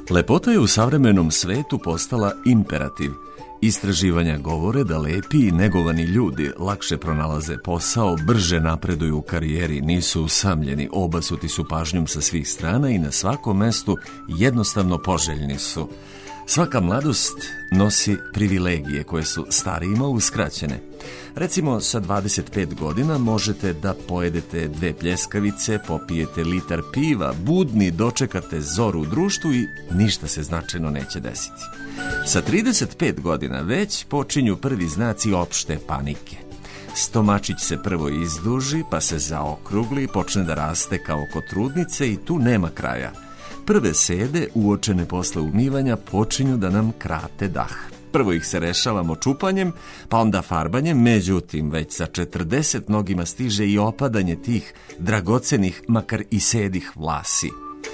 Lepota je u savremenom svetu postala imperativ. Istraživanja govore da lepi i negovani ljudi lakše pronalaze posao, brže napreduju u karijeri, nisu usamljeni, obasuti su pažnjom sa svih strana i na svakom mestu jednostavno poželjni su. Svaka mladost nosi privilegije koje su starijima uskraćene. Recimo, sa 25 godina možete da pojedete 2 pljeskavice, popijete litar piva, budni dočekate zoru u društvu i ništa se značajno neće desiti. Sa 35 godina već počinju prvi znaci opšte panike. Stomačić se prvo izduži, pa se zaokrugli, počne da raste kao kod trudnice i tu nema kraja. Prve sede, uočene posle umivanja, počinju da nam krate dah. Prvo ih se rešavamo čupanjem, pa onda farbanjem, međutim, već sa 40 mnogima stiže i opadanje tih dragocenih, makar i sedih vlasi.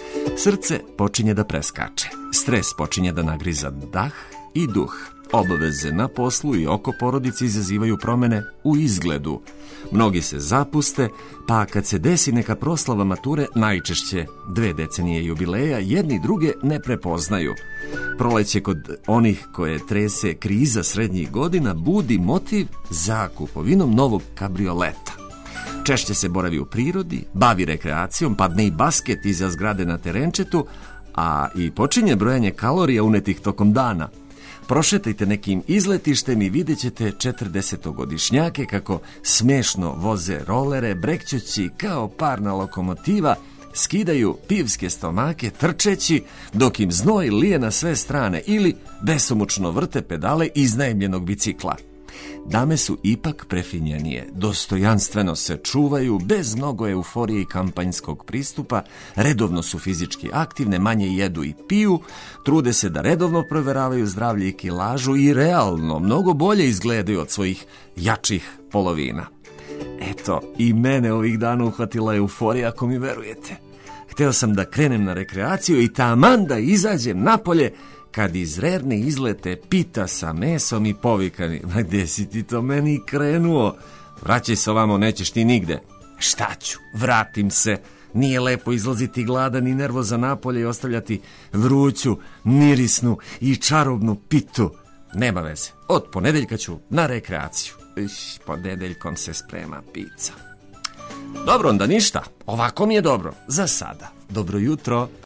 Srce počinje da preskače, stres počinje da nagriza dah i duh. Obaveze na poslu i oko porodice izazivaju promene u izgledu. Mnogi se zapuste, pa kad se desi neka proslava mature, najčešće 2 decenije jubileja, jedni druge ne prepoznaju. Proleće kod onih koje trese kriza srednjih godina budi motiv za kupovinom novog kabrioleta. Češće se boravi u prirodi, bavi rekreacijom, padne i basket iza zgrade na terenčetu, a i počinje brojanje kalorija unetih tokom dana. Prošetajte nekim izletištem i vidjet ćete 40-godišnjake kako smešno voze rolere, brekćući kao parna lokomotiva, skidaju pivske stomake trčeći dok im znoj lije na sve strane ili besomučno vrte pedale iznajmljenog bicikla. Dame su ipak prefinjenije, dostojanstveno se čuvaju, bez mnogo euforije i kampanjskog pristupa, redovno su fizički aktivne, manje jedu i piju, trude se da redovno proveravaju zdravlje i kilažu i realno mnogo bolje izgledaju od svojih jačih polovina. Eto, i mene ovih dana uhvatila euforija, ako mi verujete. Hteo sam da krenem na rekreaciju i taman da izađem napolje, kad iz rerne izlete pita sa mesom i povikani: "Ma gde si ti to meni krenuo? Vraćaj se ovamo, nećeš ti nigde." Šta ću, vratim se. Nije lepo izlaziti gladan i nervozan napolje i ostavljati vruću, mirisnu i čarobnu pitu. Nema veze, od ponedeljka ću na rekreaciju. Ponedeljkom se sprema pizza. Dobro, onda ništa, ovako mi je dobro, za sada. Dobro jutro.